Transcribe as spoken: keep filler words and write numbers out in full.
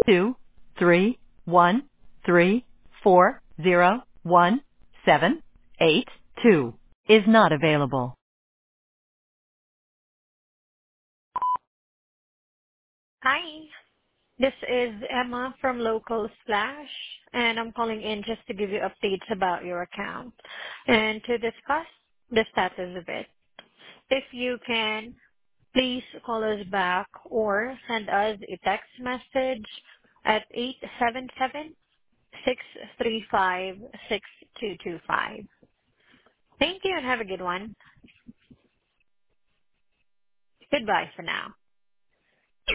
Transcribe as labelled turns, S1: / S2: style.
S1: two three one three four zero one seven eight two is not available.
S2: Hi, this is Emma from Local Splash, and I'm calling in just to give you updates about your account and to discuss the status of it. If you can, please call us back or send us a text message at eight seven seven, six three five, six two two five. Thank you and have a good one. Goodbye for now.